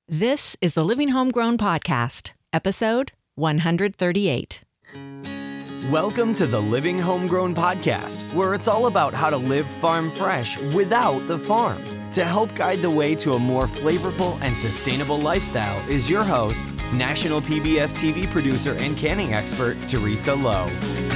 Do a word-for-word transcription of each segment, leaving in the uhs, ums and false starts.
This is the Living Homegrown Podcast, episode one thirty-eight. Welcome to the Living Homegrown Podcast, where it's all about how to live farm fresh without the farm. To help guide the way to a more flavorful and sustainable lifestyle is your host, national P B S T V producer and canning expert, Teresa Lowe.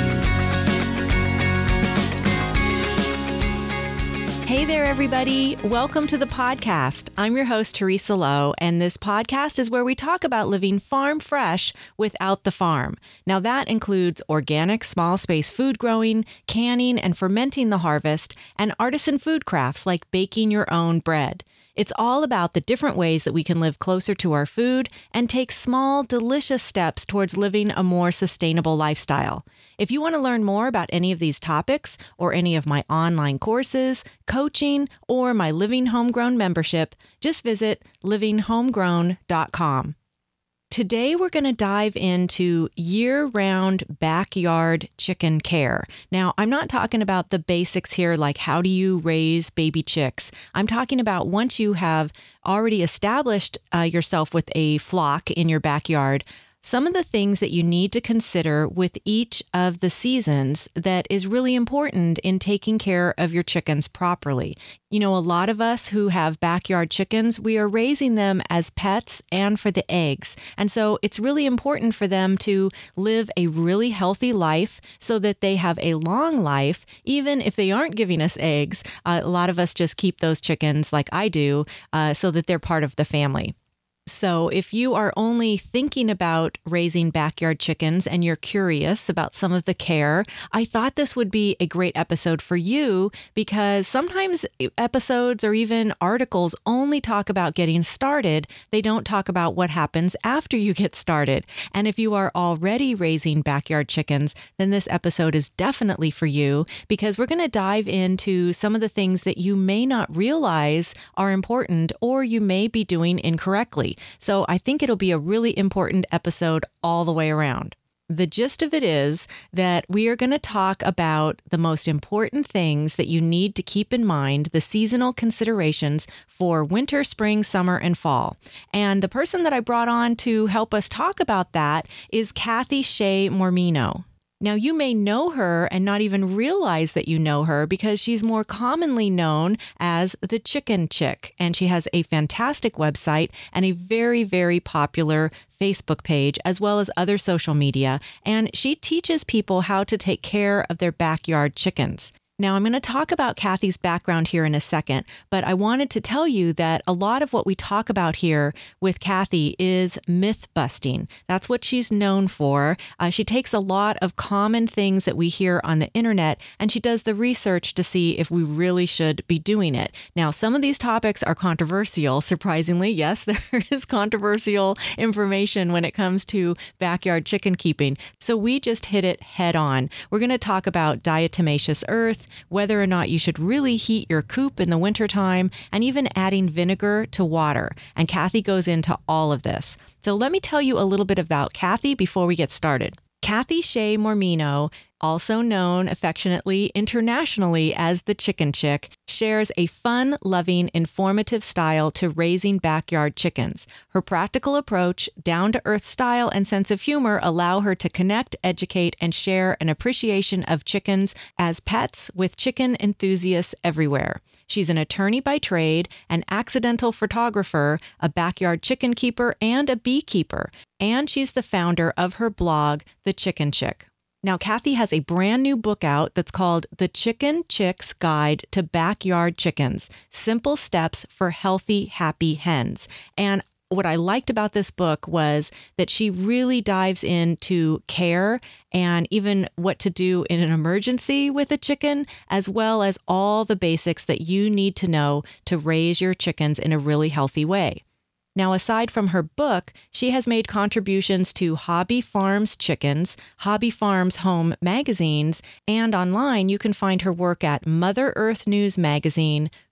Hey there, everybody. Welcome to the podcast. I'm your host, Teresa Lowe, and this podcast is where we talk about living farm fresh without the farm. Now, that includes organic small space food growing, canning and fermenting the harvest, and artisan food crafts like baking your own bread. It's all about the different ways that we can live closer to our food and take small, delicious steps towards living a more sustainable lifestyle. If you want to learn more about any of these topics or any of my online courses, coaching, or my Living Homegrown membership, just visit living homegrown dot com. Today, we're going to dive into year-round backyard chicken care. Now, I'm not talking about the basics here, like how do you raise baby chicks. I'm talking about once you have already established uh, yourself with a flock in your backyard, some of the things that you need to consider with each of the seasons that is really important in taking care of your chickens properly. You know, a lot of us who have backyard chickens, we are raising them as pets and for the eggs. And so it's really important for them to live a really healthy life so that they have a long life, even if they aren't giving us eggs. Uh, a lot of us just keep those chickens like I do uh, so that they're part of the family. So if you are only thinking about raising backyard chickens and you're curious about some of the care, I thought this would be a great episode for you because sometimes episodes or even articles only talk about getting started. They don't talk about what happens after you get started. And if you are already raising backyard chickens, then this episode is definitely for you because we're going to dive into some of the things that you may not realize are important or you may be doing incorrectly. So I think it'll be a really important episode all the way around. The gist of it is that we are going to talk about the most important things that you need to keep in mind, the seasonal considerations for winter, spring, summer, and fall. And the person that I brought on to help us talk about that is Kathy Shea Mormino. Now, you may know her and not even realize that you know her because she's more commonly known as the Chicken Chick, and she has a fantastic website and a very, very popular Facebook page, as well as other social media, and she teaches people how to take care of their backyard chickens. Now, I'm going to talk about Kathy's background here in a second, but I wanted to tell you that a lot of what we talk about here with Kathy is myth busting. That's what she's known for. Uh, she takes a lot of common things that we hear on the internet, and she does the research to see if we really should be doing it. Now, some of these topics are controversial, surprisingly. Yes, there is controversial information when it comes to backyard chicken keeping. So we just hit it head on. We're going to talk about diatomaceous earth, whether or not you should really heat your coop in the wintertime, and even adding vinegar to water. And Kathy goes into all of this. So let me tell you a little bit about Kathy before we get started. Kathy Shea Mormino, also known affectionately internationally as the Chicken Chick, shares a fun, loving, informative style to raising backyard chickens. Her practical approach, down-to-earth style, and sense of humor allow her to connect, educate, and share an appreciation of chickens as pets with chicken enthusiasts everywhere. She's an attorney by trade, an accidental photographer, a backyard chicken keeper, and a beekeeper. And she's the founder of her blog, The Chicken Chick. Now, Kathy has a brand new book out that's called The Chicken Chick's Guide to Backyard Chickens, Simple Steps for Healthy, Happy Hens. And what I liked about this book was that she really dives into care and even what to do in an emergency with a chicken, as well as all the basics that you need to know to raise your chickens in a really healthy way. Now, aside from her book, she has made contributions to Hobby Farms Chickens, Hobby Farms Home magazines, and online you can find her work at Mother Earth News Magazine,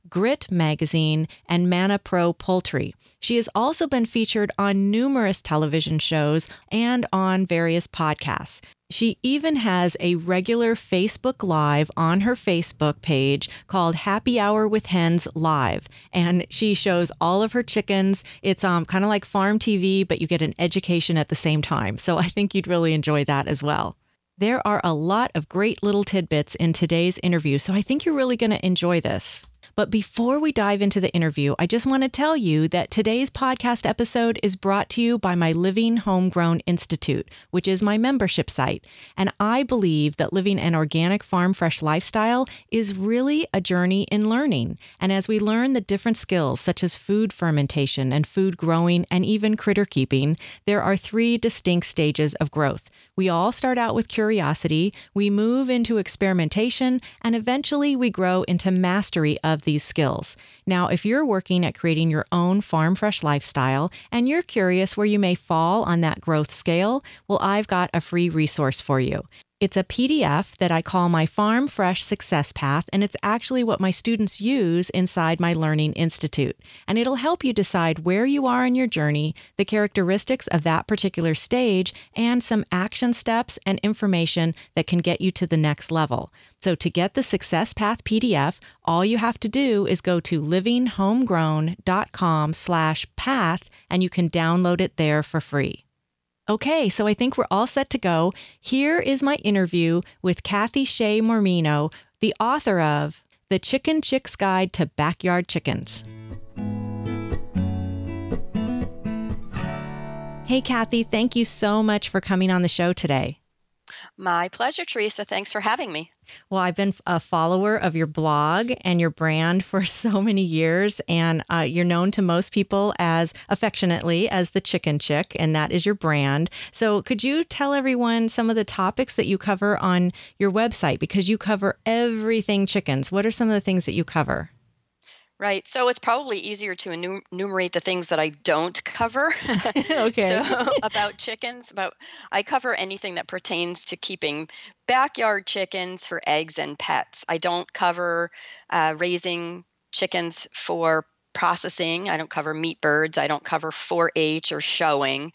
Grit Magazine, and Manna Pro Poultry. She has also been featured on numerous television shows and on various podcasts. She even has a regular Facebook Live on her Facebook page called Happy Hour with Hens Live. And she shows all of her chickens. It's um, kind of like farm T V, but you get an education at the same time. So I think you'd really enjoy that as well. There are a lot of great little tidbits in today's interview, so I think you're really going to enjoy this. But before we dive into the interview, I just want to tell you that today's podcast episode is brought to you by my Living Homegrown Institute, which is my membership site. And I believe that living an organic farm fresh lifestyle is really a journey in learning. And as we learn the different skills such as food fermentation and food growing and even critter keeping, there are three distinct stages of growth. We all start out with curiosity, we move into experimentation, and eventually we grow into mastery of these skills. Now, if you're working at creating your own farm fresh lifestyle and you're curious where you may fall on that growth scale, well, I've got a free resource for you. It's a P D F that I call my Farm Fresh Success Path, and it's actually what my students use inside my Learning Institute. And it'll help you decide where you are in your journey, the characteristics of that particular stage, and some action steps and information that can get you to the next level. So to get the Success Path P D F, all you have to do is go to livinghomegrown.com slash path, and you can download it there for free. Okay, so I think we're all set to go. Here is my interview with Kathy Shea Mormino, the author of The Chicken Chick's Guide to Backyard Chickens. Hey, Kathy, thank you so much for coming on the show today. My pleasure, Teresa. Thanks for having me. Well, I've been a follower of your blog and your brand for so many years, and uh, you're known to most people as affectionately as the Chicken Chick, and that is your brand. So could you tell everyone some of the topics that you cover on your website? Because you cover everything chickens. What are some of the things that you cover? Right. So it's probably easier to enum- enumerate the things that I don't cover. Okay. So about chickens, about I cover anything that pertains to keeping backyard chickens for eggs and pets. I don't cover uh, raising chickens for processing. I don't cover meat birds. I don't cover four H or showing.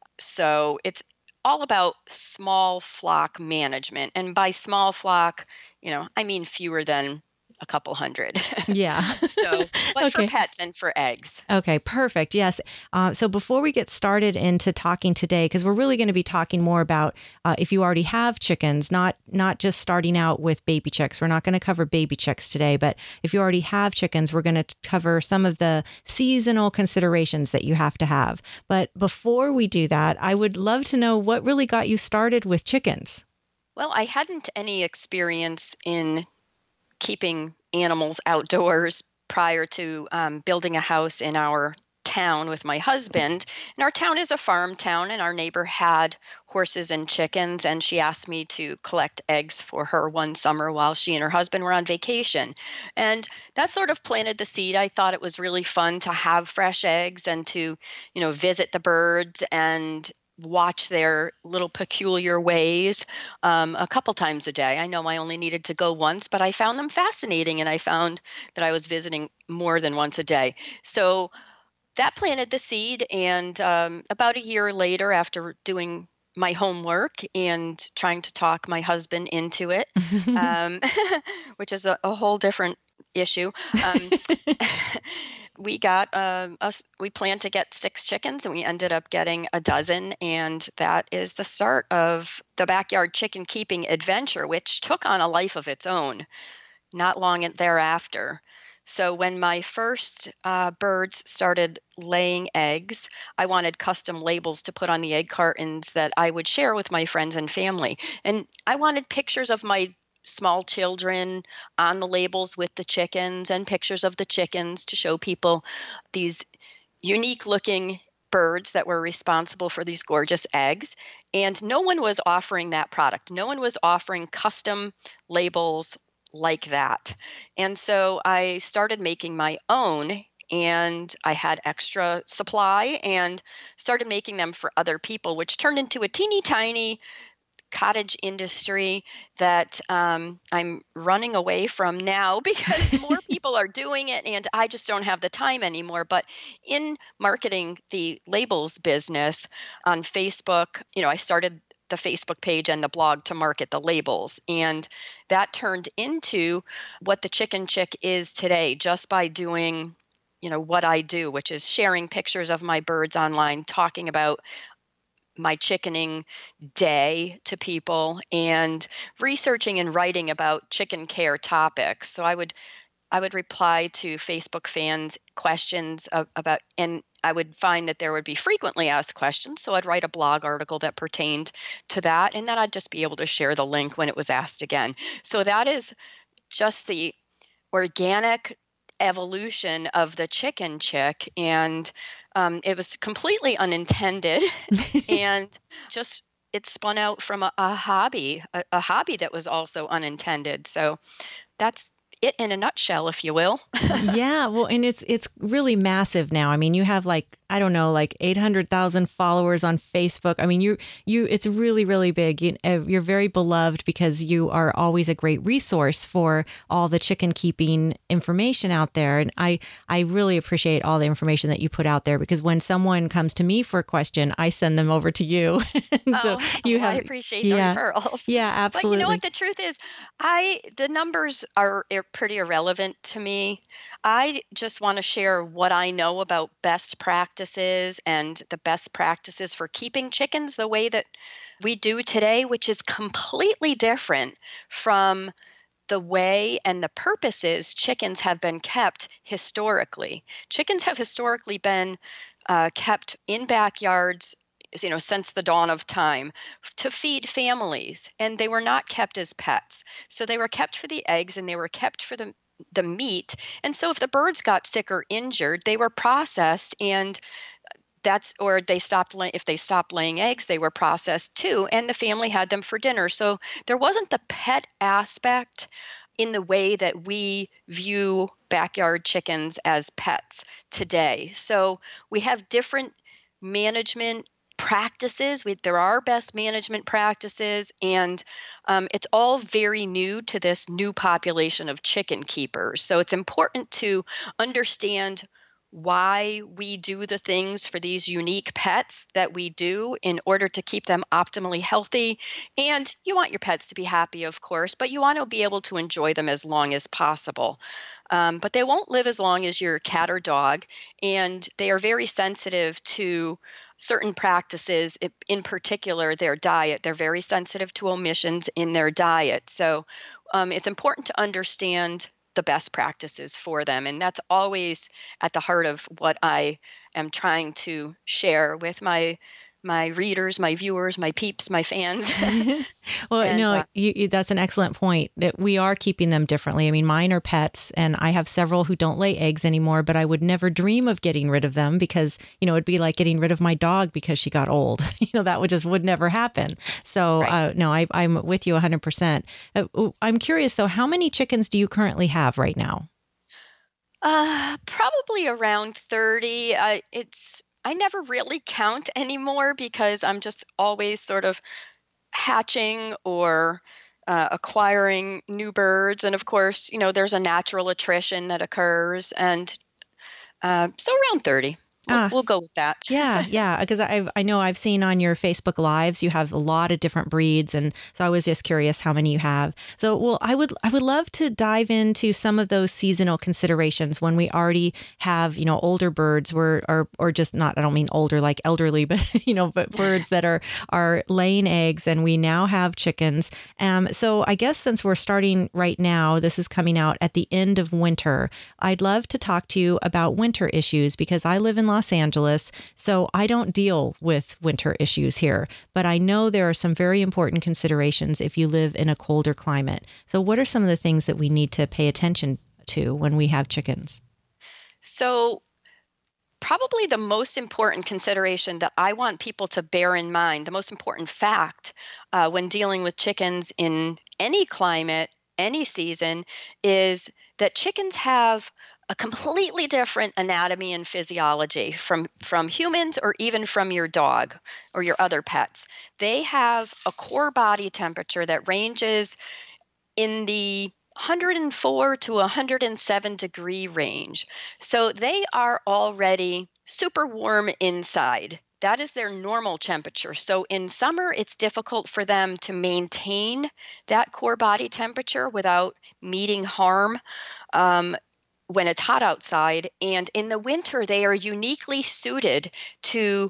So it's all about small flock management. And by small flock, you know, I mean fewer than a couple hundred. Yeah. So, but Okay. for pets and for eggs. Okay, perfect. Yes. Uh, so before we get started into talking today, because we're really going to be talking more about uh, if you already have chickens, not not just starting out with baby chicks. We're not going to cover baby chicks today, but if you already have chickens, we're going to cover some of the seasonal considerations that you have to have. But before we do that, I would love to know what really got you started with chickens. Well, I hadn't any experience in keeping animals outdoors prior to um, building a house in our town with my husband. And our town is a farm town, and our neighbor had horses and chickens, and she asked me to collect eggs for her one summer while she and her husband were on vacation. And that sort of planted the seed. I thought it was really fun to have fresh eggs and to, you know, visit the birds and watch their little peculiar ways um, a couple times a day. I know I only needed to go once, but I found them fascinating, and I found that I was visiting more than once a day. So that planted the seed, and um, about a year later, after doing my homework and trying to talk my husband into it, um, which is a, a whole different issue. Um, we got uh, us. We planned to get six chickens, and we ended up getting a dozen. And that is the start of the backyard chicken keeping adventure, which took on a life of its own not long thereafter. So when my first uh, birds started laying eggs, I wanted custom labels to put on the egg cartons that I would share with my friends and family. And I wanted pictures of my small children on the labels with the chickens, and pictures of the chickens to show people these unique looking birds that were responsible for these gorgeous eggs. And no one was offering that product. No one was offering custom labels like that. And so I started making my own, and I had extra supply and started making them for other people, which turned into a teeny tiny cottage industry that um, I'm running away from now because more people are doing it and I just don't have the time anymore. But in marketing the labels business on Facebook, you know, I started the Facebook page and the blog to market the labels. And that turned into what the Chicken Chick is today just by doing, you know, what I do, which is sharing pictures of my birds online, talking about my chickening day to people and researching and writing about chicken care topics. So I would I would reply to Facebook fans questions of, about, and I would find that there would be frequently asked questions. So I'd write a blog article that pertained to that, and then I'd just be able to share the link when it was asked again. So that is just the organic evolution of the Chicken Chick. And um, it was completely unintended and just it spun out from a, a hobby, a, a hobby that was also unintended. So that's it in a nutshell, if you will. Yeah, well, and it's it's really massive now. I mean, you have like, I don't know, like eight hundred thousand followers on Facebook. I mean, you you it's really, really big. You, uh, you're very beloved because you are always a great resource for all the chicken keeping information out there. And I I really appreciate all the information that you put out there, because when someone comes to me for a question, I send them over to you. And so oh, you oh, have I appreciate yeah, the referrals. yeah, But you absolutely. know what? The truth is, I the numbers are, are pretty irrelevant to me. I just want to share what I know about best practices and the best practices for keeping chickens the way that we do today, which is completely different from the way and the purposes chickens have been kept historically. Chickens have historically been uh, kept in backyards, you know, since the dawn of time to feed families, and they were not kept as pets. So they were kept for the eggs and they were kept for the the meat. And so if the birds got sick or injured, they were processed, and that's or they stopped lay, if they stopped laying eggs, they were processed too, and the family had them for dinner. So there wasn't the pet aspect in the way that we view backyard chickens as pets today. So we have different management practices. We, there are best management practices, and um, it's all very new to this new population of chicken keepers. So it's important to understand why we do the things for these unique pets that we do in order to keep them optimally healthy. And you want your pets to be happy, of course, but you want to be able to enjoy them as long as possible. Um, but they won't live as long as your cat or dog, and they are very sensitive to certain practices, in particular their diet. They're very sensitive to omissions in their diet. So um, it's important to understand the best practices for them. And that's always at the heart of what I am trying to share with my my readers, my viewers, my peeps, my fans. Well, And, no, uh, you, you, that's an excellent point, that we are keeping them differently. I mean, mine are pets, and I have several who don't lay eggs anymore, but I would never dream of getting rid of them because, you know, it'd be like getting rid of my dog because she got old. You know, that would just would never happen. So, Right. uh, no, I, I'm with you one hundred percent. Uh, I'm curious, though, how many chickens do you currently have right now? Uh, probably around thirty. Uh, it's I never really count anymore because I'm just always sort of hatching or uh, acquiring new birds. And of course, you know, there's a natural attrition that occurs. And uh, so around thirty. We'll, Ah, we'll go with that. yeah, yeah, because I I know I've seen on your Facebook Lives you have a lot of different breeds, and so I was just curious how many you have. So, well, I would I would love to dive into some of those seasonal considerations when we already have, you know, older birds, were or or just not, I don't mean older like elderly, but you know, but birds that are are laying eggs, and we now have chickens. Um, so I guess since we're starting right now, this is coming out at the end of winter. I'd love to talk to you about winter issues because I live in Los Angeles, so I don't deal with winter issues here, but I know there are some very important considerations if you live in a colder climate. So what are some of the things that we need to pay attention to when we have chickens? So probably the most important consideration that I want people to bear in mind, the most important fact uh, when dealing with chickens in any climate, any season, is that chickens have a completely different anatomy and physiology from, from humans or even from your dog or your other pets. They have a core body temperature that ranges in the one hundred four to one hundred seven degree range. So they are already super warm inside. That is their normal temperature. So in summer, it's difficult for them to maintain that core body temperature without meeting harm um, when it's hot outside. And in the winter, they are uniquely suited to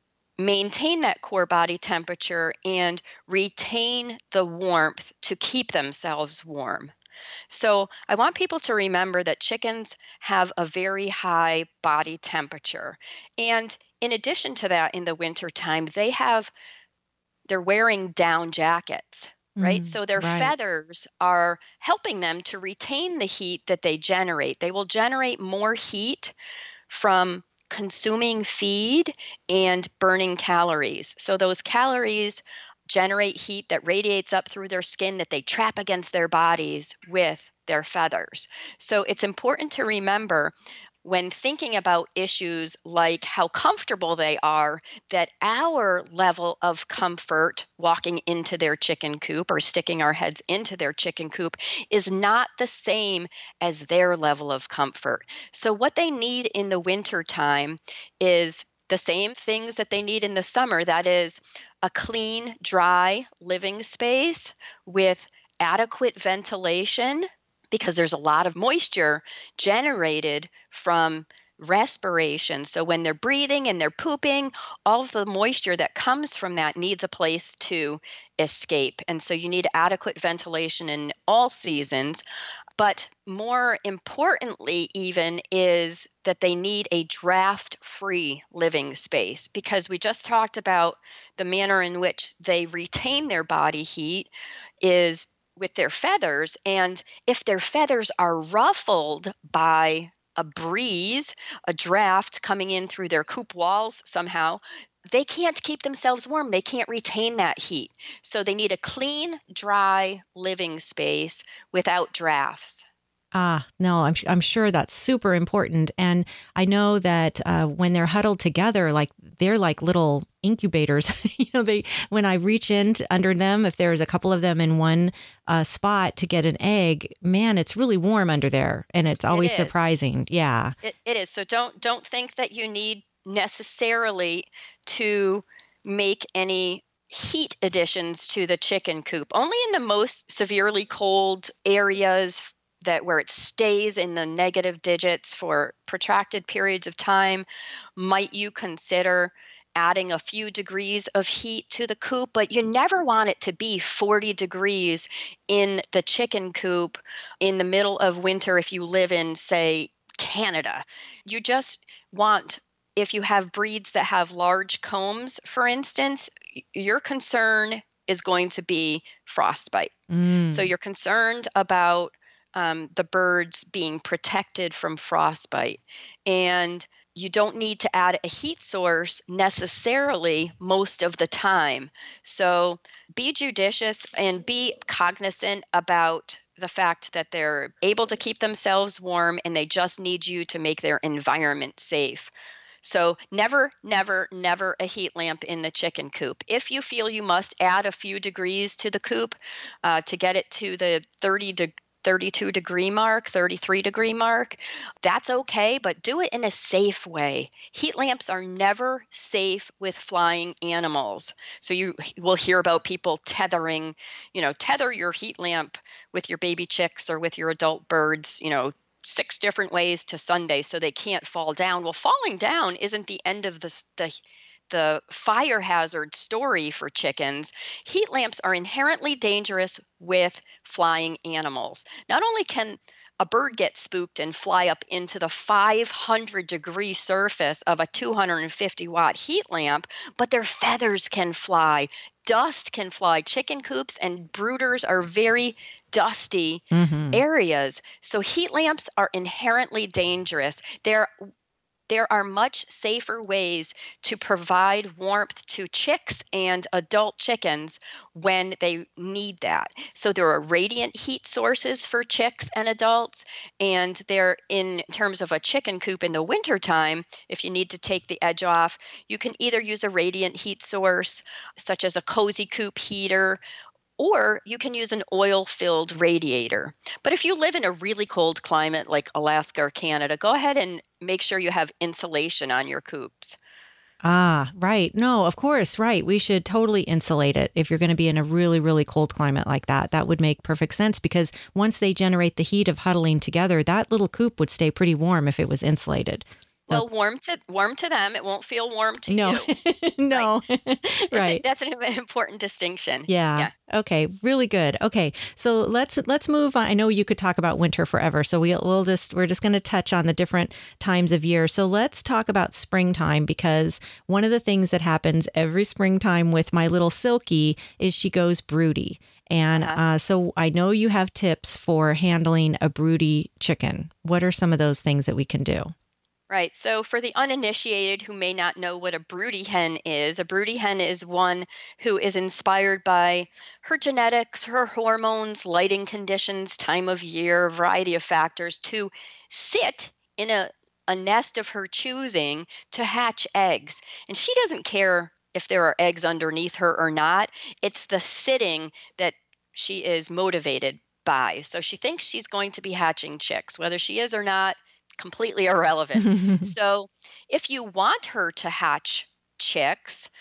maintain that core body temperature and retain the warmth to keep themselves warm. So I want people to remember that chickens have a very high body temperature. And in addition to that, in the wintertime, they have, they're wearing down jackets, right? Mm, So their right. feathers are helping them to retain the heat that they generate. They will generate more heat from consuming feed and burning calories. So those calories generate heat that radiates up through their skin that they trap against their bodies with their feathers. So it's important to remember when thinking about issues like how comfortable they are, that our level of comfort walking into their chicken coop or sticking our heads into their chicken coop is not the same as their level of comfort. So what they need in the winter time is the same things that they need in the summer. That is a clean, dry living space with adequate ventilation, because there's a lot of moisture generated from respiration. So when they're breathing and they're pooping, all of the moisture that comes from that needs a place to escape. And so you need adequate ventilation in all seasons. But more importantly, even, is that they need a draft-free living space, because we just talked about the manner in which they retain their body heat is with their feathers. And if their feathers are ruffled by a breeze, a draft coming in through their coop walls somehow, they can't keep themselves warm. They can't retain that heat. So they need a clean, dry living space without drafts. Ah, no, I'm I'm sure that's super important. And I know that uh, when they're huddled together, like they're like little incubators. you know, they when I reach in to, under them, if there's a couple of them in one uh, spot to get an egg, man, it's really warm under there, and it's always It is. surprising. Yeah, It, it is. So don't don't think that you need necessarily to make any heat additions to the chicken coop. Only in the most severely cold areas, that where it stays in the negative digits for protracted periods of time, might you consider adding a few degrees of heat to the coop. But you never want it to be forty degrees in the chicken coop in the middle of winter if you live in, say, Canada. You just want, if you have breeds that have large combs, for instance, your concern is going to be frostbite. Mm. So you're concerned about um, the birds being protected from frostbite. And you don't need to add a heat source necessarily most of the time. So be judicious and be cognizant about the fact that they're able to keep themselves warm and they just need you to make their environment safe. So never, never, never a heat lamp in the chicken coop. If you feel you must add a few degrees to the coop uh, to get it to the thirty to thirty-two degree mark, thirty-three degree mark, that's okay, but do it in a safe way. Heat lamps are never safe with flying animals. So you will hear about people tethering, you know, tether your heat lamp with your baby chicks or with your adult birds, you know, six different ways to Sunday so they can't fall down. Well, falling down isn't the end of the, the the fire hazard story for chickens. Heat lamps are inherently dangerous with flying animals. Not only can a bird get spooked and fly up into the five hundred degree surface of a two hundred fifty watt heat lamp, but their feathers can fly. Dust can fly. Chicken coops and brooders are very dusty mm-hmm. areas. So heat lamps are inherently dangerous. They're there are much safer ways to provide warmth to chicks and adult chickens when they need that. So there are radiant heat sources for chicks and adults, and they're in terms of a chicken coop in the wintertime, if you need to take the edge off, you can either use a radiant heat source, such as a cozy coop heater, or you can use an oil-filled radiator. But if you live in a really cold climate like Alaska or Canada, go ahead and make sure you have insulation on your coops. Ah, right. No, of course, right. We should totally insulate it if you're going to be in a really, really cold climate like that. That would make perfect sense because once they generate the heat of huddling together, that little coop would stay pretty warm if it was insulated. Well, warm to warm to them. It won't feel warm to no. you. no, right? right. That's, a, that's an important distinction. Yeah. yeah. Okay. Really good. Okay. So let's let's move on. I know you could talk about winter forever, so we'll we'll just we're just going to touch on the different times of year. So let's talk about springtime, because one of the things that happens every springtime with my little Silky is she goes broody. And uh-huh. uh, so I know you have tips for handling a broody chicken. What are some of those things that we can do? Right. So for the uninitiated who may not know what a broody hen is, a broody hen is one who is inspired by her genetics, her hormones, lighting conditions, time of year, a variety of factors to sit in a, a nest of her choosing to hatch eggs. And she doesn't care if there are eggs underneath her or not. It's the sitting that she is motivated by. So she thinks she's going to be hatching chicks, whether she is or not. Completely irrelevant. So if you want her to hatch chicks,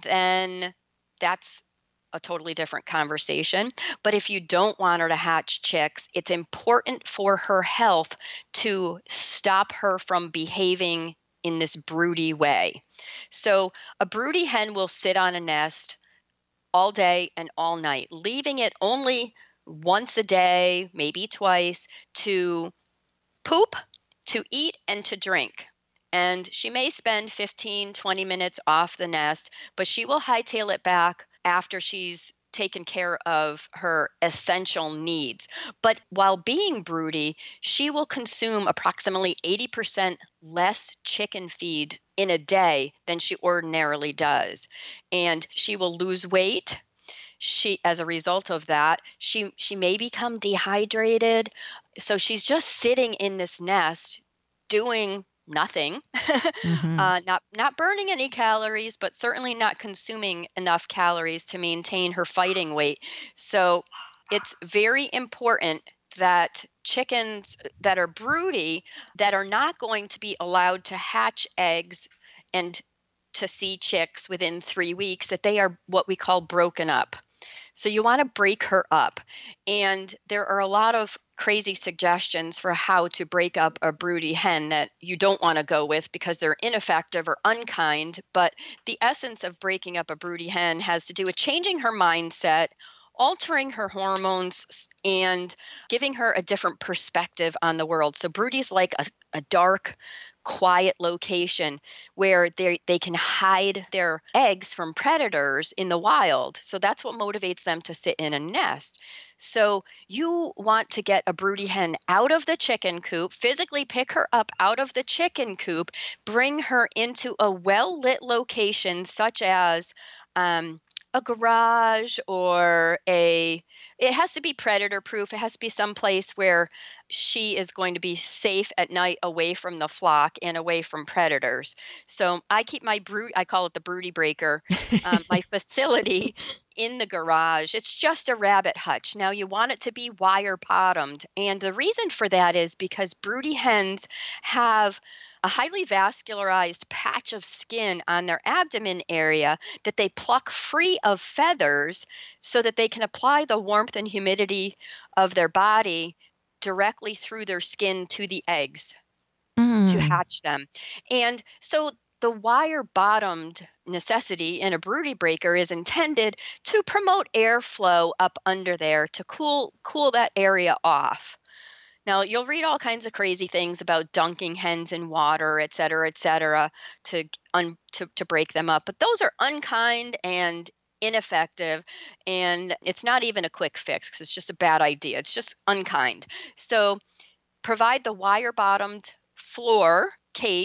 then that's a totally different conversation. But if you don't want her to hatch chicks, it's important for her health to stop her from behaving in this broody way. So a broody hen will sit on a nest all day and all night, leaving it only once a day, maybe twice, to poop, to eat, and to drink. And she may spend fifteen, twenty minutes off the nest, but she will hightail it back after she's taken care of her essential needs. But while being broody, she will consume approximately eighty percent less chicken feed in a day than she ordinarily does. And she will lose weight. She, as a result of that, she she may become dehydrated. So she's just sitting in this nest doing nothing, mm-hmm. uh, not not burning any calories, but certainly not consuming enough calories to maintain her fighting weight. So it's very important that chickens that are broody, that are not going to be allowed to hatch eggs and to see chicks within three weeks, that they are what we call broken up. So you want to break her up. And there are a lot of crazy suggestions for how to break up a broody hen that you don't want to go with because they're ineffective or unkind. But the essence of breaking up a broody hen has to do with changing her mindset, altering her hormones, and giving her a different perspective on the world. So broodies like a, a dark, quiet location where they they can hide their eggs from predators in the wild. So that's what motivates them to sit in a nest. So you want to get a broody hen out of the chicken coop, physically pick her up out of the chicken coop, bring her into a well-lit location such as um, a garage or a, it has to be predator proof. It has to be someplace where she is going to be safe at night, away from the flock and away from predators. So I keep my brood, I call it the broody breaker, um, my facility in the garage. It's just a rabbit hutch. Now you want it to be wire bottomed. And the reason for that is because broody hens have a highly vascularized patch of skin on their abdomen area that they pluck free of feathers so that they can apply the warmth and humidity of their body directly through their skin to the eggs mm. to hatch them. And so the wire-bottomed necessity in a broody breaker is intended to promote airflow up under there to cool cool that area off. Now, you'll read all kinds of crazy things about dunking hens in water, et cetera, et cetera, to, un, to, to break them up. But those are unkind and ineffective, and it's not even a quick fix because it's just a bad idea. It's just unkind. So provide the wire-bottomed floor cage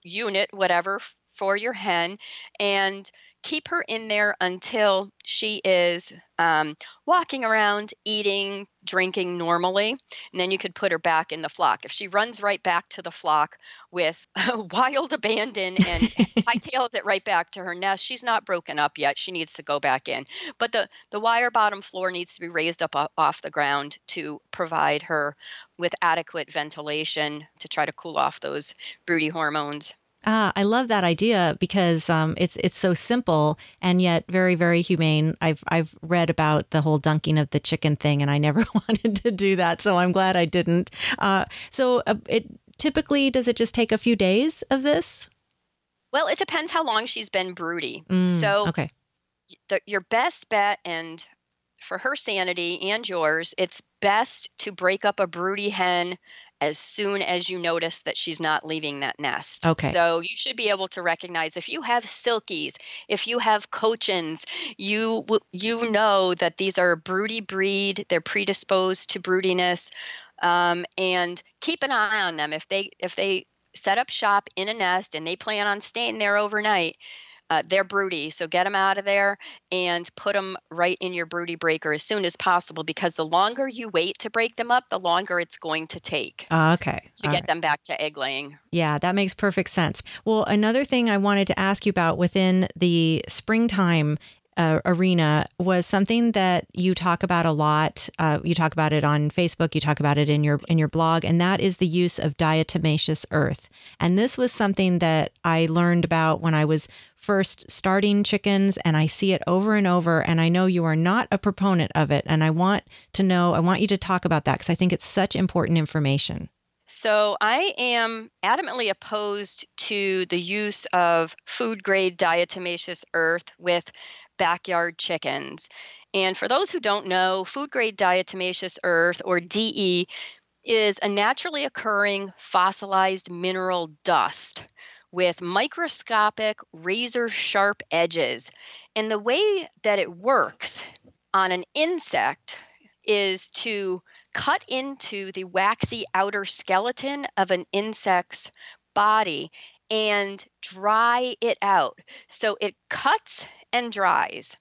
unit, whatever, f- for your hen, and keep her in there until she is um, walking around, eating, drinking normally. And then you could put her back in the flock. If she runs right back to the flock with wild abandon and hightails it right back to her nest, she's not broken up yet. She needs to go back in. But the, the wire bottom floor needs to be raised up o- off the ground to provide her with adequate ventilation to try to cool off those broody hormones. Ah, I love that idea because um, it's it's so simple and yet very, very humane. I've I've read about the whole dunking of the chicken thing, and I never wanted to do that, so I'm glad I didn't. Uh, so uh, it typically, does it just take a few days of this? Well, it depends how long she's been broody. Mm, So okay. the, your best bet, and for her sanity and yours, it's best to break up a broody hen as soon as you notice that she's not leaving that nest. Okay. So you should be able to recognize if you have silkies, if you have cochins, you w- you know that these are a broody breed. They're predisposed to broodiness, um, and keep an eye on them. If they if they set up shop in a nest and they plan on staying there overnight, uh, they're broody, so get them out of there and put them right in your broody breaker as soon as possible, because the longer you wait to break them up, the longer it's going to take Uh, okay. to All get right. them back to egg laying. Yeah, that makes perfect sense. Well, another thing I wanted to ask you about within the springtime uh, arena was something that you talk about a lot. Uh, you talk about it on Facebook. You talk about it in your in your blog, and that is the use of diatomaceous earth. And this was something that I learned about when I was first starting chickens, and I see it over and over. And I know you are not a proponent of it, and I want to know. I want you to talk about that because I think it's such important information. So I am adamantly opposed to the use of food grade diatomaceous earth with backyard chickens. And for those who don't know, food grade diatomaceous earth, or D E, is a naturally occurring fossilized mineral dust with microscopic razor sharp edges. And the way that it works on an insect is to cut into the waxy outer skeleton of an insect's body and dry it out. So it cuts and dries.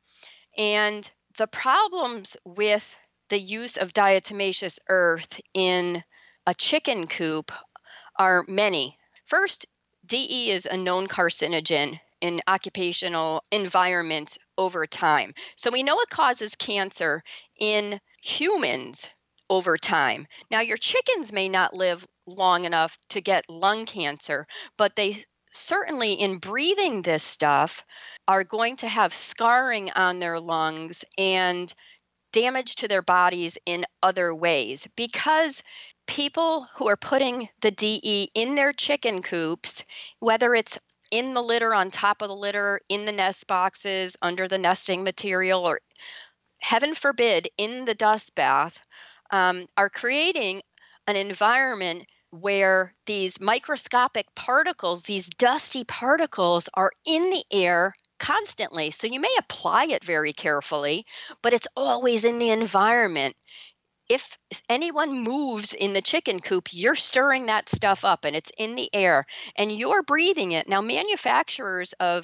And the problems with the use of diatomaceous earth in a chicken coop are many. First, D E is a known carcinogen in occupational environments over time. So we know it causes cancer in humans over time. Now, your chickens may not live long enough to get lung cancer, but they certainly, in breathing this stuff, are going to have scarring on their lungs and damage to their bodies in other ways, because people who are putting the D E in their chicken coops, whether it's in the litter, on top of the litter, in the nest boxes, under the nesting material, or heaven forbid, in the dust bath, um, are creating an environment where these microscopic particles, these dusty particles, are in the air constantly. So you may apply it very carefully, but it's always in the environment. If anyone moves in the chicken coop, you're stirring that stuff up and it's in the air and you're breathing it. Now, manufacturers of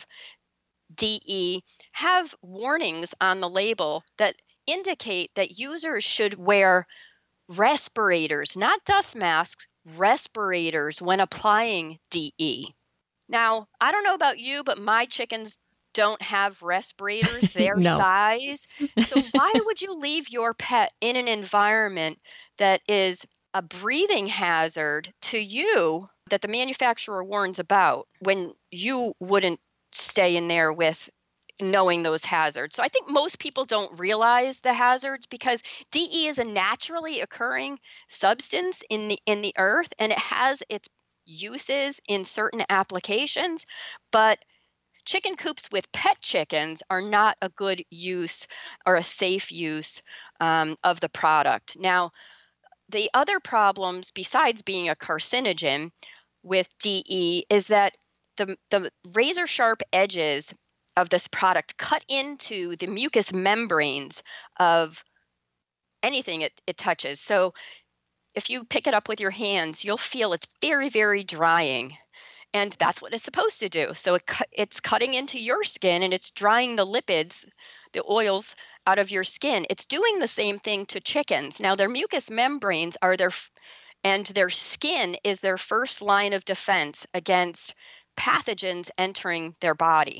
D E have warnings on the label that indicate that users should wear respirators, not dust masks, respirators when applying D E. Now, I don't know about you, but my chickens don't have respirators their No. size. So why would you leave your pet in an environment that is a breathing hazard to you that the manufacturer warns about when you wouldn't stay in there with knowing those hazards? So I think most people don't realize the hazards because D E is a naturally occurring substance in the in the earth, and it has its uses in certain applications, but chicken coops with pet chickens are not a good use or a safe use um, of the product. Now, the other problems besides being a carcinogen with D E is that the, the razor sharp edges of this product cut into the mucous membranes of anything it, it touches. So if you pick it up with your hands, you'll feel it's very, very drying. And that's what it's supposed to do. So it cu- it's cutting into your skin and it's drying the lipids, the oils out of your skin. It's doing the same thing to chickens. Now, their mucous membranes are their, f- and their skin is their first line of defense against pathogens entering their body.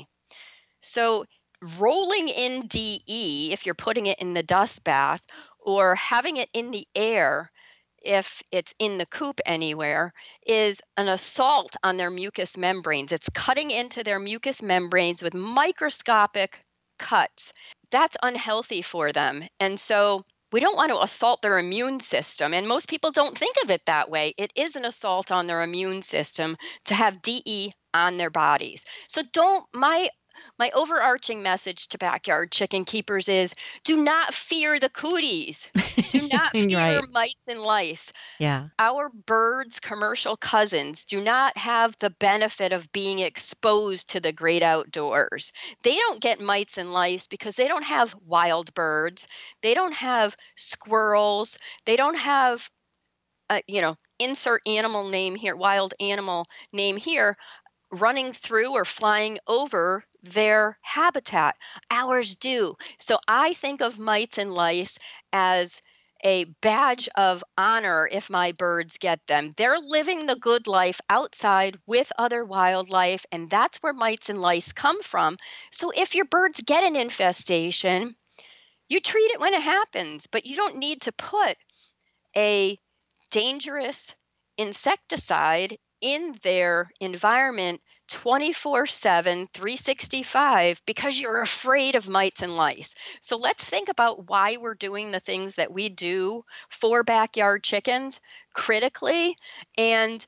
So rolling in D E, if you're putting it in the dust bath, or having it in the air, if it's in the coop anywhere, is an assault on their mucous membranes. It's cutting into their mucous membranes with microscopic cuts. That's unhealthy for them. And so we don't want to assault their immune system. And most people don't think of it that way. It is an assault on their immune system to have D E on their bodies. So don't, my My overarching message to backyard chicken keepers is do not fear the cooties. Do not fear Right. mites and lice. Yeah. Our birds' commercial cousins do not have the benefit of being exposed to the great outdoors. They don't get mites and lice because they don't have wild birds. They don't have squirrels. They don't have, uh, you know, insert animal name here, wild animal name here, running through or flying over their habitat. Ours do. So I think of mites and lice as a badge of honor if my birds get them. They're living the good life outside with other wildlife, and that's where mites and lice come from. So if your birds get an infestation, you treat it when it happens, but you don't need to put a dangerous insecticide in their environment twenty-four seven, three sixty-five because you're afraid of mites and lice. So let's think about why we're doing the things that we do for backyard chickens critically and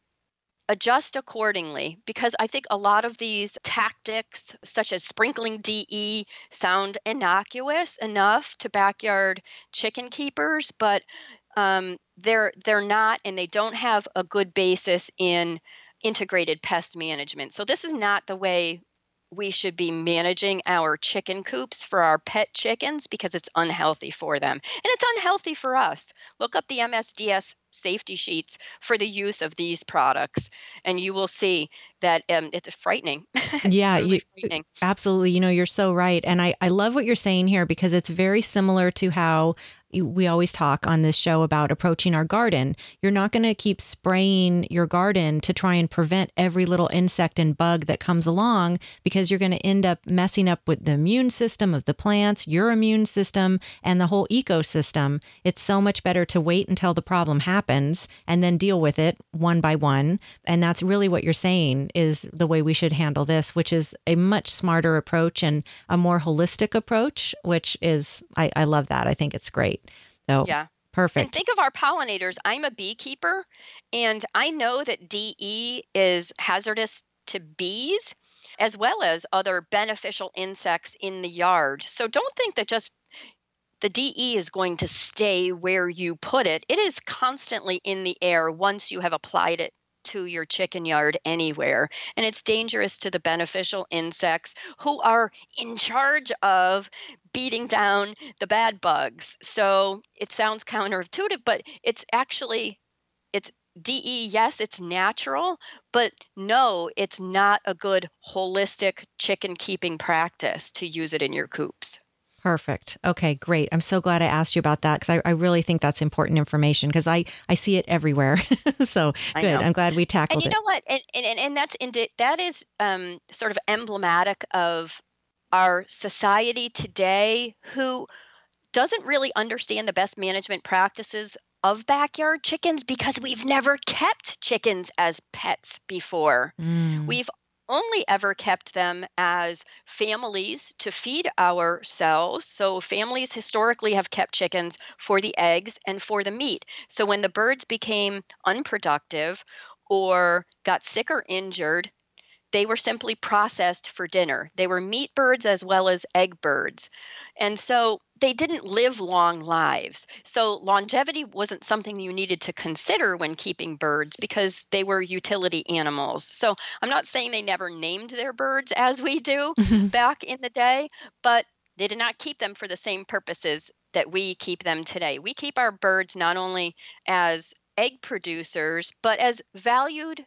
adjust accordingly, because I think a lot of these tactics, such as sprinkling D E, sound innocuous enough to backyard chicken keepers, but um, they're they're not, and they don't have a good basis in integrated pest management. So this is not the way we should be managing our chicken coops for our pet chickens because it's unhealthy for them. And it's unhealthy for us. Look up the M S D S safety sheets for the use of these products, and you will see that um, it's frightening. It's Yeah, truly you, frightening. absolutely. You know, you're so right. And I, I love what you're saying here because it's very similar to how you- we always talk on this show about approaching our garden. You're not going to keep spraying your garden to try and prevent every little insect and bug that comes along, because you're going to end up messing up with the immune system of the plants, your immune system, and the whole ecosystem. It's so much better to wait until the problem happens and then deal with it one by one. And that's really what you're saying is the way we should handle this, which is a much smarter approach and a more holistic approach, which is, I, I love that. I think it's great. So Yeah. perfect. And think of our pollinators. I'm a beekeeper, and I know that D E is hazardous to bees as well as other beneficial insects in the yard. So don't think that just the D E is going to stay where you put it. It is constantly in the air once you have applied it to your chicken yard anywhere. And it's dangerous to the beneficial insects who are in charge of beating down the bad bugs. So it sounds counterintuitive, but it's actually, it's D E, yes, it's natural, but no, it's not a good holistic chicken keeping practice to use it in your coops. Perfect. Okay, great. I'm so glad I asked you about that because I, I really think that's important information because I, I see it everywhere. So I good. know. I'm glad we tackled And you it. know what? And and, and that's indi- that is um, sort of emblematic of our society today, who doesn't really understand the best management practices of backyard chickens because we've never kept chickens as pets before. Mm. We've only ever kept them as families to feed ourselves. So families historically have kept chickens for the eggs and for the meat. So when the birds became unproductive or got sick or injured, they were simply processed for dinner. They were meat birds as well as egg birds. And so they didn't live long lives. So longevity wasn't something you needed to consider when keeping birds because they were utility animals. So I'm not saying they never named their birds as we do back in the day, but they did not keep them for the same purposes that we keep them today. We keep our birds not only as egg producers, but as valued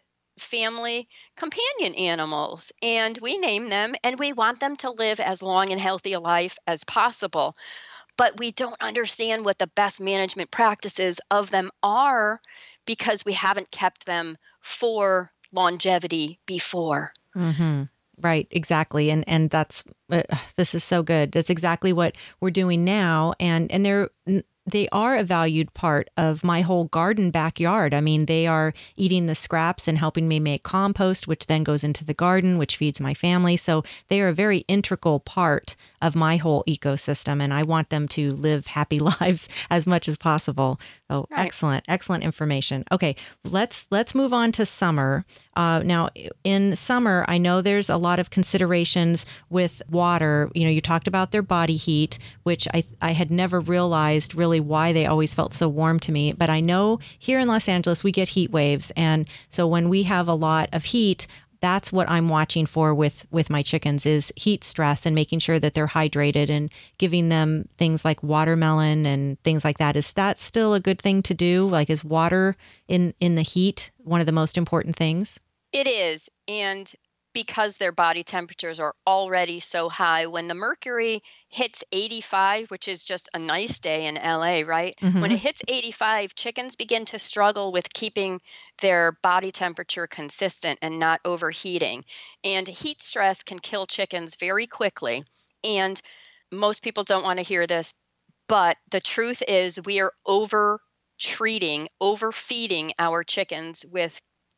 family companion animals, and we name them, and we want them to live as long and healthy a life as possible. But we don't understand what the best management practices of them are because we haven't kept them for longevity before. Mm-hmm. Right, exactly. And and that's uh, this is so good. That's exactly what we're doing now. And and they're they are a valued part of my whole garden backyard. I mean, they are eating the scraps and helping me make compost, which then goes into the garden, which feeds my family. So they are a very integral part of my whole ecosystem, and I want them to live happy lives as much as possible. Oh, right. excellent, excellent information. Okay, let's let's move on to summer. Uh, now, in summer, I know there's a lot of considerations with water. You know, you talked about their body heat, which I I had never realized really why they always felt so warm to me. But I know here in Los Angeles, we get heat waves. And so when we have a lot of heat, that's what I'm watching for with, with my chickens is heat stress and making sure that they're hydrated and giving them things like watermelon and things like that. Is that still a good thing to do? Like, is water in, in the heat one of the most important things? It is. And because their body temperatures are already so high, when the mercury hits eighty-five, which is just a nice day in L A, right? Mm-hmm. When it hits eighty-five, chickens begin to struggle with keeping their body temperature consistent and not overheating. And heat stress can kill chickens very quickly. And most people don't want to hear this, but the truth is we are over treating, overfeeding our chickens with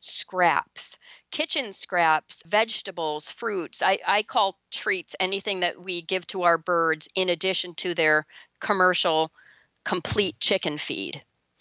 scraps, kitchen scraps, vegetables, fruits. I, I call treats anything that we give to our birds in addition to their commercial complete chicken feed.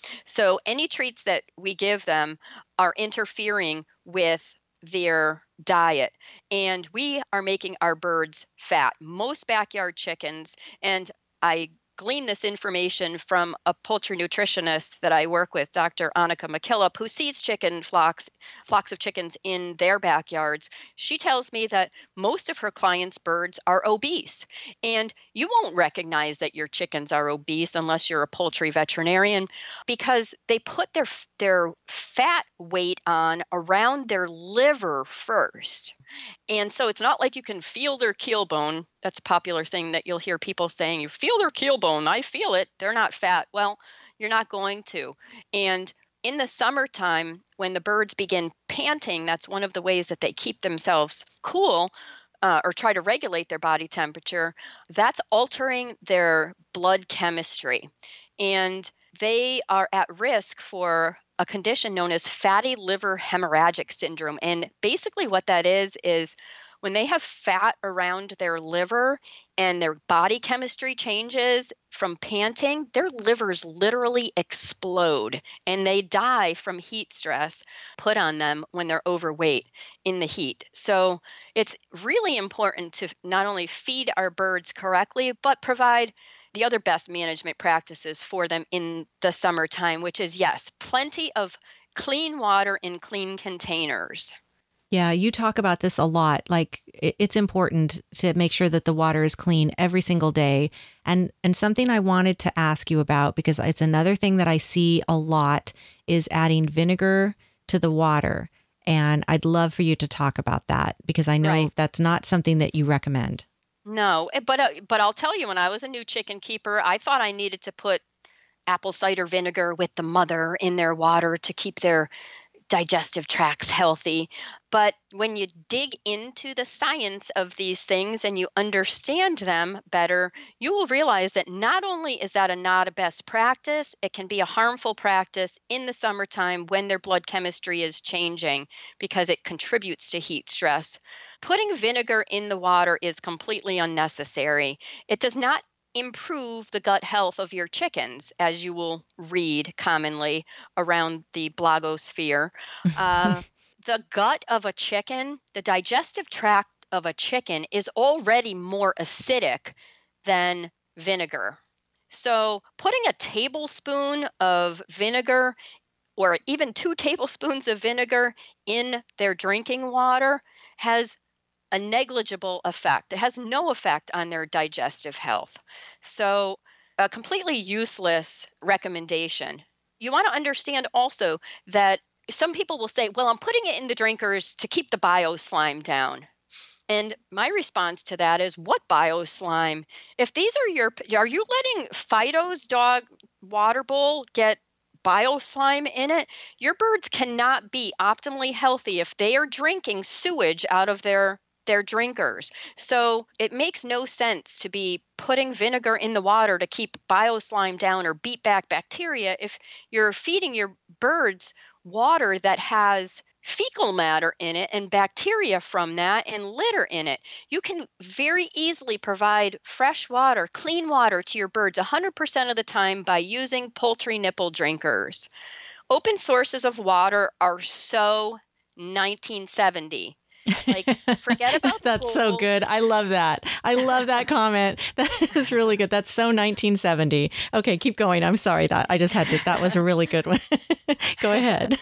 So any treats that we give them are interfering with their diet, and we are making our birds fat. Most backyard chickens, and I glean this information from a poultry nutritionist that I work with, Doctor Annika McKillop, who sees chicken flocks, flocks of chickens in their backyards. She tells me that most of her clients' birds are obese. And you won't recognize that your chickens are obese unless you're a poultry veterinarian, because they put their, their fat weight on around their liver first. And so it's not like you can feel their keel bone. That's a popular thing that you'll hear people saying, you feel their keel bone. I feel it. They're not fat. Well, you're not going to. And in the summertime, when the birds begin panting, that's one of the ways that they keep themselves cool uh, or try to regulate their body temperature. That's altering their blood chemistry. And they are at risk for a condition known as fatty liver hemorrhagic syndrome. And basically what that is, is when they have fat around their liver and their body chemistry changes from panting, their livers literally explode and they die from heat stress put on them when they're overweight in the heat. So it's really important to not only feed our birds correctly, but provide the other best management practices for them in the summertime, which is, yes, plenty of clean water in clean containers. Yeah, you talk about this a lot. Like, it's important to make sure that the water is clean every single day. And and something I wanted to ask you about, because it's another thing that I see a lot, is adding vinegar to the water. And I'd love for you to talk about that, because I know right. that's not something that you recommend. No, but uh, but I'll tell you, when I was a new chicken keeper, I thought I needed to put apple cider vinegar with the mother in their water to keep their digestive tracts healthy. But when you dig into the science of these things and you understand them better, you will realize that not only is that a not a best practice, it can be a harmful practice in the summertime when their blood chemistry is changing because it contributes to heat stress. Putting vinegar in the water is completely unnecessary. It does not improve the gut health of your chickens, as you will read commonly around the blogosphere. Uh, the gut of a chicken, the digestive tract of a chicken is already more acidic than vinegar. So putting a tablespoon of vinegar or even two tablespoons of vinegar in their drinking water has a negligible effect. It has no effect on their digestive health. So a completely useless recommendation. You want to understand also that some people will say, well, I'm putting it in the drinkers to keep the bio slime down. And my response to that is, what bio slime? If these are your, are you letting Fido's dog water bowl get bio slime in it? Your birds cannot be optimally healthy if they are drinking sewage out of their their drinkers. So it makes no sense to be putting vinegar in the water to keep bio slime down or beat back bacteria if you're feeding your birds water that has fecal matter in it and bacteria from that and litter in it. You can very easily provide fresh water, clean water to your birds one hundred percent of the time by using poultry nipple drinkers. Open sources of water are so nineteen seventy. Like, forget about That's so pools. good. I love that. I love that comment. That is really good. That's so nineteen seventy. Okay, keep going. I'm sorry that I just had to. That was a really good one. Go ahead.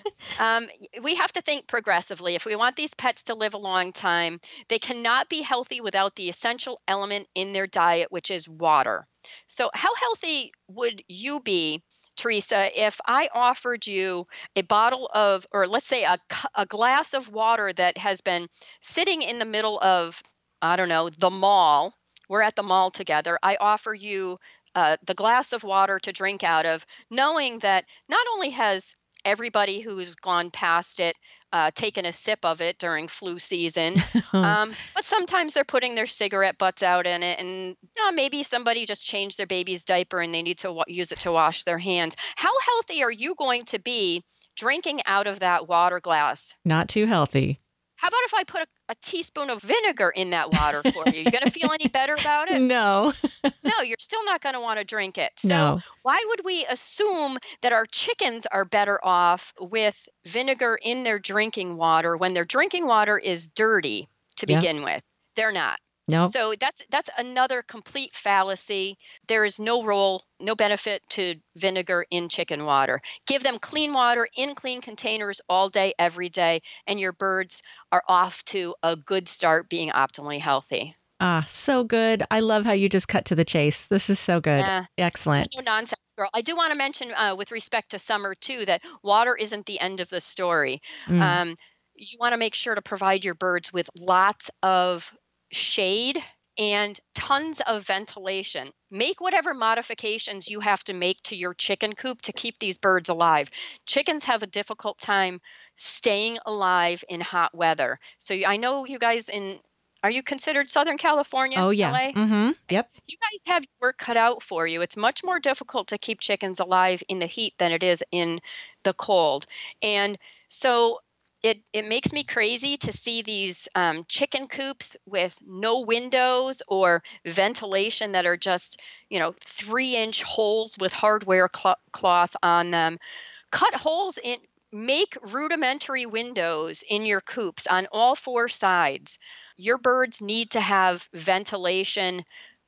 Um, we have to think progressively. If we want these pets to live a long time, they cannot be healthy without the essential element in their diet, which is water. So how healthy would you be, Teresa, if I offered you a bottle of, or let's say a, a glass of water that has been sitting in the middle of, I don't know, the mall? We're at the mall together. I offer you uh, the glass of water to drink out of, knowing that not only has everybody who's gone past it uh, taken a sip of it during flu season, um, but sometimes they're putting their cigarette butts out in it, and you know, maybe somebody just changed their baby's diaper and they need to wa- use it to wash their hands. How healthy are you going to be drinking out of that water glass? Not too healthy. How about if I put a, a teaspoon of vinegar in that water for you? You going to feel any better about it? No. No, you're still not going to want to drink it. So No. why would we assume that our chickens are better off with vinegar in their drinking water when their drinking water is dirty to Yeah. begin with? They're not. No. So that's that's another complete fallacy. There is no role, no benefit to vinegar in chicken water. Give them clean water in clean containers all day, every day, and your birds are off to a good start being optimally healthy. Ah, so good. I love how you just cut to the chase. This is so good. Yeah. Excellent. No nonsense, girl. I do want to mention uh, with respect to summer too, that water isn't the end of the story. Mm. Um, you want to make sure to provide your birds with lots of shade and tons of ventilation. Make whatever modifications you have to make to your chicken coop to keep these birds alive. Chickens have a difficult time staying alive in hot weather. So I know you guys in, are you considered Southern California? Oh, yeah. L A? Mm-hmm. Yep. You guys have work cut out for you. It's much more difficult to keep chickens alive in the heat than it is in the cold. And so It it makes me crazy to see these um, chicken coops with no windows or ventilation that are just, you know, three inch holes with hardware cl- cloth on them. Cut holes in, make rudimentary windows in your coops on all four sides. Your birds need to have ventilation,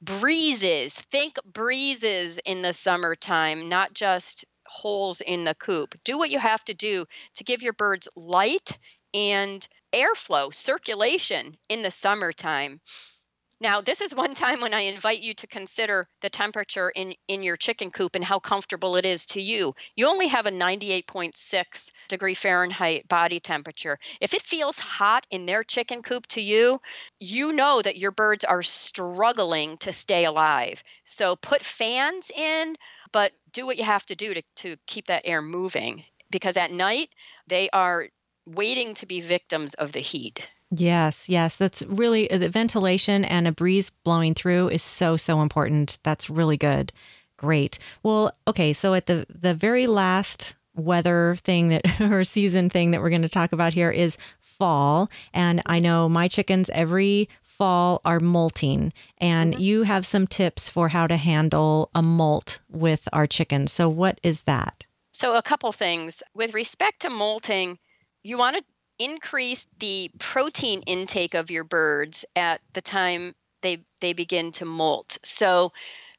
breezes. Think breezes in the summertime, not just holes in the coop. Do what you have to do to give your birds light and airflow, circulation in the summertime. Now, this is one time when I invite you to consider the temperature in, in your chicken coop and how comfortable it is to you. You only have a ninety-eight point six degree Fahrenheit body temperature. If it feels hot in their chicken coop to you, you know that your birds are struggling to stay alive. So put fans in, but do what you have to do to, to keep that air moving, because at night they are waiting to be victims of the heat. Yes, yes. That's really, the ventilation and a breeze blowing through is so, so important. That's really good. Great. Well, okay. So at the, the very last weather thing that, or season thing that we're going to talk about here is fall. And I know my chickens every fall are molting, and mm-hmm. you have some tips for how to handle a molt with our chickens. So what is that? So a couple things. With respect to molting, you want to increase the protein intake of your birds at the time they they begin to molt. So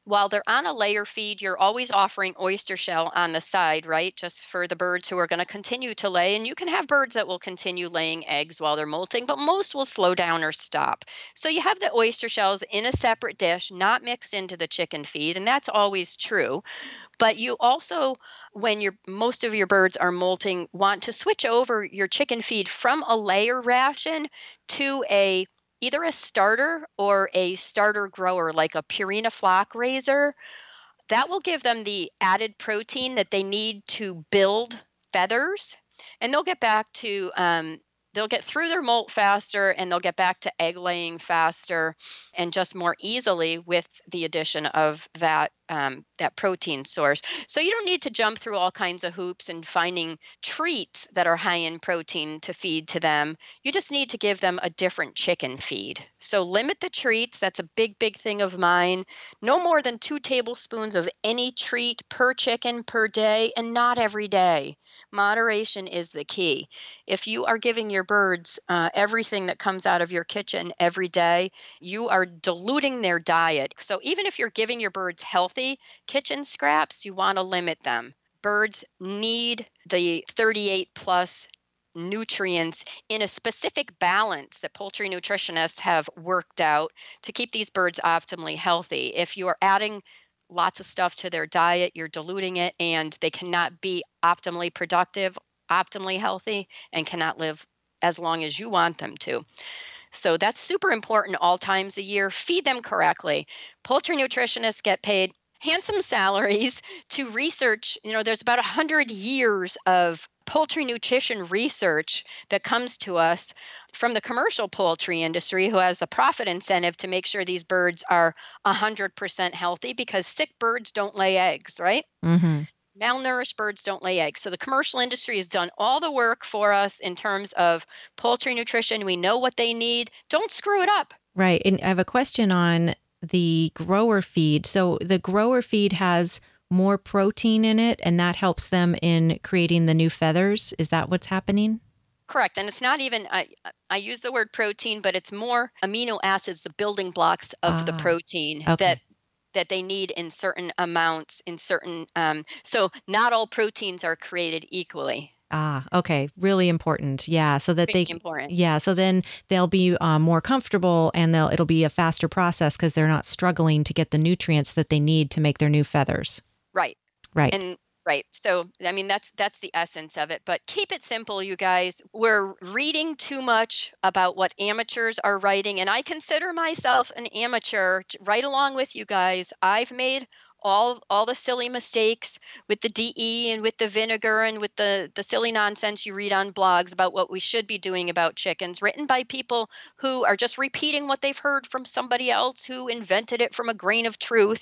while they're on a layer feed, you're always offering oyster shell on the side, right? Just for the birds who are going to continue to lay. And you can have birds that will continue laying eggs while they're molting, but most will slow down or stop. So you have the oyster shells in a separate dish, not mixed into the chicken feed, and that's always true. But you also, when your most of your birds are molting, want to switch over your chicken feed from a layer ration to a either a starter or a starter grower, like a Purina flock raiser. That will give them the added protein that they need to build feathers, and they'll get back to um, they'll get through their molt faster, and they'll get back to egg laying faster and just more easily with the addition of that um, that protein source. So you don't need to jump through all kinds of hoops and finding treats that are high in protein to feed to them. You just need to give them a different chicken feed. So limit the treats. That's a big, big thing of mine. No more than two tablespoons of any treat per chicken per day, and not every day. Moderation is the key. If you are giving your birds uh, everything that comes out of your kitchen every day, you are diluting their diet. So even if you're giving your birds healthy kitchen scraps, you want to limit them. Birds need the thirty-eight plus nutrients in a specific balance that poultry nutritionists have worked out to keep these birds optimally healthy. If you are adding lots of stuff to their diet, you're diluting it, and they cannot be optimally productive, optimally healthy, and cannot live as long as you want them to. So that's super important all times a year. Feed them correctly. Poultry nutritionists get paid handsome salaries to research. You know, there's about one hundred years of poultry nutrition research that comes to us from the commercial poultry industry, who has a profit incentive to make sure these birds are one hundred percent healthy, because sick birds don't lay eggs, right? Mm-hmm. Malnourished birds don't lay eggs. So the commercial industry has done all the work for us in terms of poultry nutrition. We know what they need. Don't screw it up. Right. And I have a question on the grower feed. So the grower feed has more protein in it, and that helps them in creating the new feathers. Is that what's happening? Correct. And it's not even, I, I use the word protein, but it's more amino acids, the building blocks of ah, the protein okay. that that they need in certain amounts, in certain, um, so not all proteins are created equally. Ah, okay. Really important. Yeah. So that Really they, important. yeah. So then they'll be um, more comfortable, and they'll, it'll be a faster process because they're not struggling to get the nutrients that they need to make their new feathers. Right. Right. And right. So, I mean, that's, that's the essence of it, but keep it simple, you guys. We're reading too much about what amateurs are writing, and I consider myself an amateur right along with you guys. I've made all all the silly mistakes with the D E and with the vinegar and with the, the silly nonsense you read on blogs about what we should be doing about chickens, written by people who are just repeating what they've heard from somebody else who invented it from a grain of truth.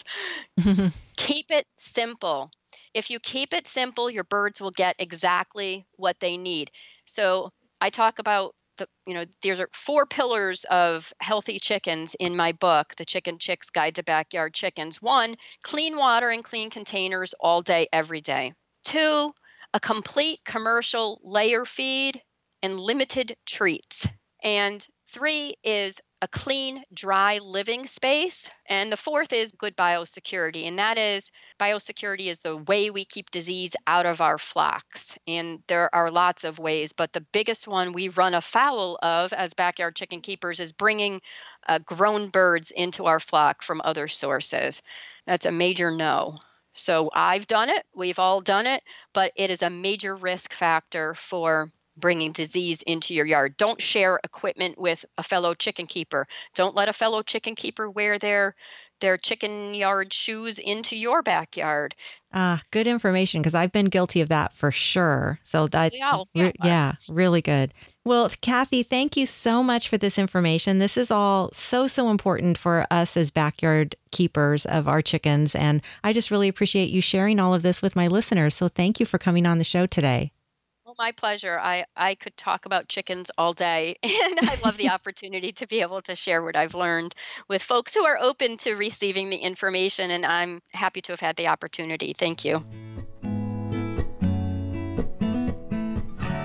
Keep it simple. If you keep it simple, your birds will get exactly what they need. So I talk about The, you know, there's four pillars of healthy chickens in my book, The Chicken Chick's Guide to Backyard Chickens. One, clean water and clean containers all day, every day. Two, a complete commercial layer feed and limited treats. And three is a clean, dry living space. And the fourth is good biosecurity. And that is, biosecurity is the way we keep disease out of our flocks. And there are lots of ways, but the biggest one we run afoul of as backyard chicken keepers is bringing uh, grown birds into our flock from other sources. That's a major no. So I've done it. We've all done it, but it is a major risk factor for bringing disease into your yard. Don't share equipment with a fellow chicken keeper. Don't let a fellow chicken keeper wear their their chicken yard shoes into your backyard. Ah, good information, because I've been guilty of that for sure. So that, yeah, re- yeah, really good. Well, Kathy, thank you so much for this information. This is all so, so important for us as backyard keepers of our chickens. And I just really appreciate you sharing all of this with my listeners. So thank you for coming on the show today. Oh, my pleasure. I, I could talk about chickens all day, and I love the opportunity to be able to share what I've learned with folks who are open to receiving the information, and I'm happy to have had the opportunity. Thank you.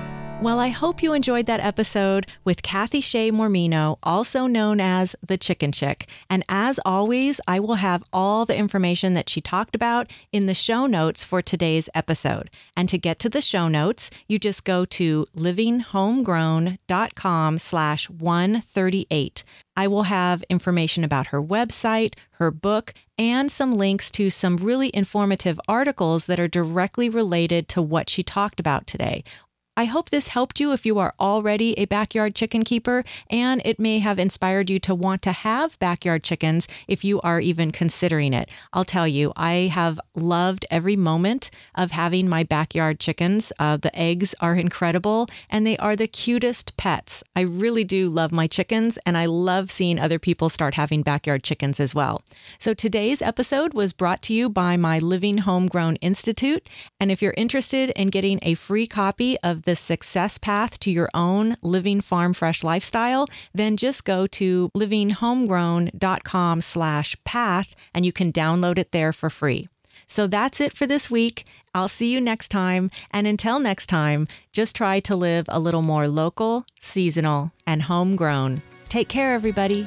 Well, I hope you enjoyed that episode with Kathy Shea Mormino, also known as the Chicken Chick. And as always, I will have all the information that she talked about in the show notes for today's episode. And to get to the show notes, you just go to livinghomegrown.com slash 138. I will have information about her website, her book, and some links to some really informative articles that are directly related to what she talked about today. I hope this helped you if you are already a backyard chicken keeper, and it may have inspired you to want to have backyard chickens if you are even considering it. I'll tell you, I have loved every moment of having my backyard chickens. Uh, the eggs are incredible, and they are the cutest pets. I really do love my chickens, and I love seeing other people start having backyard chickens as well. So today's episode was brought to you by my Living Homegrown Institute, and if you're interested in getting a free copy of the success path to your own living farm fresh lifestyle, then just go to livinghomegrown.com slash path and you can download it there for free. So that's it for this week. I'll see you next time. And until next time, just try to live a little more local, seasonal, and homegrown. Take care, everybody.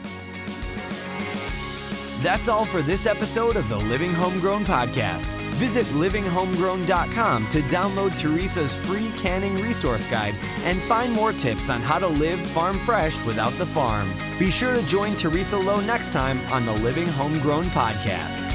That's all for this episode of the Living Homegrown Podcast. Visit living homegrown dot com to download Teresa's free canning resource guide and find more tips on how to live farm fresh without the farm. Be sure to join Teresa Lowe next time on the Living Homegrown Podcast.